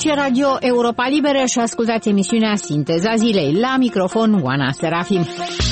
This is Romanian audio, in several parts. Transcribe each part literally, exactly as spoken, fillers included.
Aici e Radio Europa Liberă și ascultați emisiunea Sinteza Zilei. La microfon, Oana Serafim.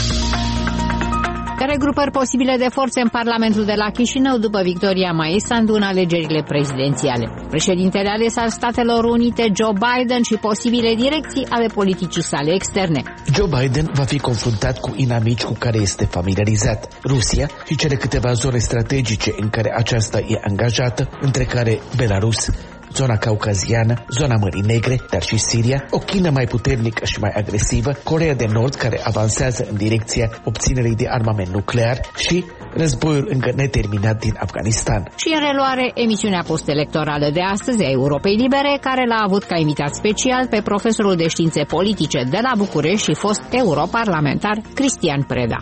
Regrupări posibile de forțe în Parlamentul de la Chișinău după victoria Maia Sandu în alegerile prezidențiale. Președintele ales al Statelor Unite, Joe Biden, și posibile direcții ale politicii sale externe. Joe Biden va fi confruntat cu inamici cu care este familiarizat: Rusia și cele câteva zone strategice în care aceasta e angajată, între care Belarus, zona caucaziană, zona Mării Negre, dar și Siria, o China mai puternică și mai agresivă, Coreea de Nord care avansează în direcția obținerii de armament nuclear și războiul încă neterminat din Afganistan. Și în reluare, emisiunea postelectorală de astăzi a Europei Libere, care l-a avut ca invitat special pe profesorul de științe politice de la București și fost europarlamentar Cristian Preda.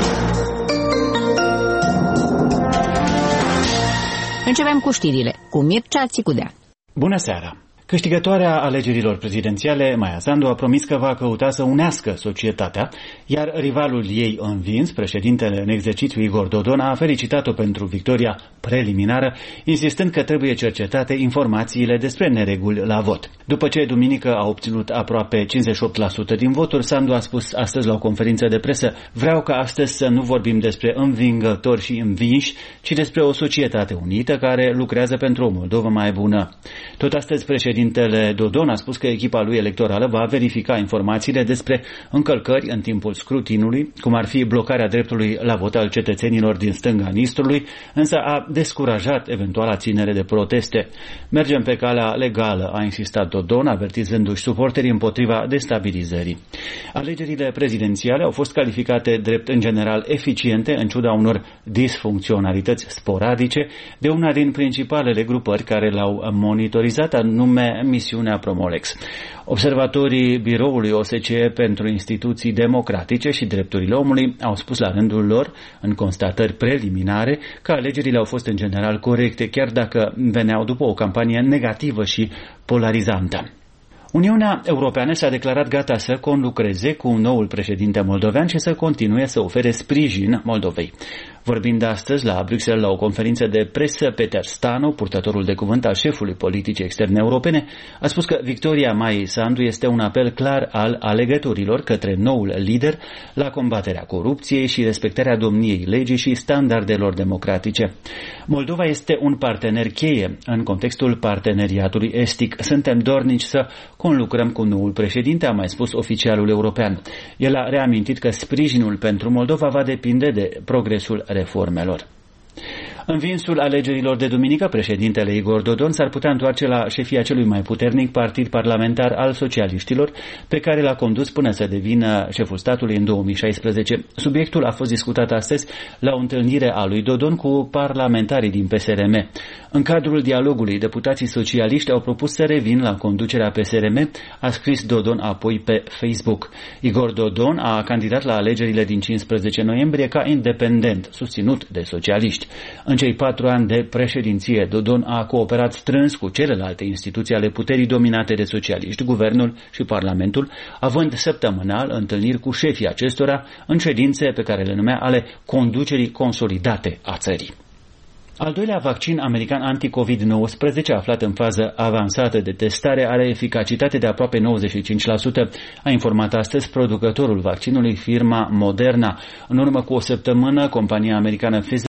Începem cu știrile, cu Mircea Țicudea. Bună seara! Câștigătoarea alegerilor prezidențiale, Maia Sandu, a promis că va căuta să unească societatea, iar rivalul ei învins, președintele în exercițiu Igor Dodon, a felicitat-o pentru victoria preliminară, insistând că trebuie cercetate informațiile despre nereguli la vot. După ce duminică a obținut aproape cincizeci și opt la sută din voturi, Sandu a spus astăzi la o conferință de presă: vreau ca astăzi să nu vorbim despre învingători și învinși, ci despre o societate unită care lucrează pentru o Moldovă mai bună. Tot astăzi, președintele Președintele Dodon a spus că echipa lui electorală va verifica informațiile despre încălcări în timpul scrutinului, cum ar fi blocarea dreptului la vot al cetățenilor din stânga Nistrului, însă a descurajat eventuala ținere de proteste. Mergem pe calea legală, a insistat Dodon, avertizându-și suporterii împotriva destabilizării. Alegerile prezidențiale au fost calificate drept în general eficiente, în ciuda unor disfuncționalități sporadice, de una din principalele grupări care l-au monitorizat, anume misiunea Promolex. Observatorii biroului O S C E pentru instituții democratice și drepturile omului au spus la rândul lor, în constatări preliminare, că alegerile au fost în general corecte, chiar dacă veneau după o campanie negativă și polarizantă. Uniunea Europeană s-a declarat gata să conlucreze cu noul președinte moldovean și să continue să ofere sprijin Moldovei. Vorbind astăzi la Bruxelles la o conferință de presă, Peter Stano, purtătorul de cuvânt al șefului politicii externe europene, a spus că victoria Maiei Sandu este un apel clar al alegătorilor către noul lider la combaterea corupției și respectarea domniei legii și standardelor democratice. Moldova este un partener cheie în contextul parteneriatului estic. Suntem dornici să conlucrăm cu noul președinte, a mai spus oficialul european. El a reamintit că sprijinul pentru Moldova va depinde de progresul reformelor. Învinsul alegerilor de duminică, președintele Igor Dodon s-ar putea întoarce la șefia celui mai puternic partid parlamentar al socialiștilor, pe care l-a condus până să devină șeful statului în două mii șaisprezece. Subiectul a fost discutat astăzi la o întâlnire a lui Dodon cu parlamentarii din P S R M. În cadrul dialogului, deputații socialiști au propus să revină la conducerea P S R M, a scris Dodon apoi pe Facebook. Igor Dodon a candidat la alegerile din cincisprezece noiembrie ca independent, susținut de socialiști. În cei patru ani de președinție, Dodon a cooperat strâns cu celelalte instituții ale puterii dominate de socialiști, guvernul și parlamentul, având săptămânal întâlniri cu șefii acestora în ședințe pe care le numea ale conducerii consolidate a țării. Al doilea vaccin american anti-covid nouăsprezece, aflat în fază avansată de testare, are eficacitate de aproape nouăzeci și cinci la sută, a informat astăzi producătorul vaccinului, firma Moderna. În urmă cu o săptămână, compania americană Pfizer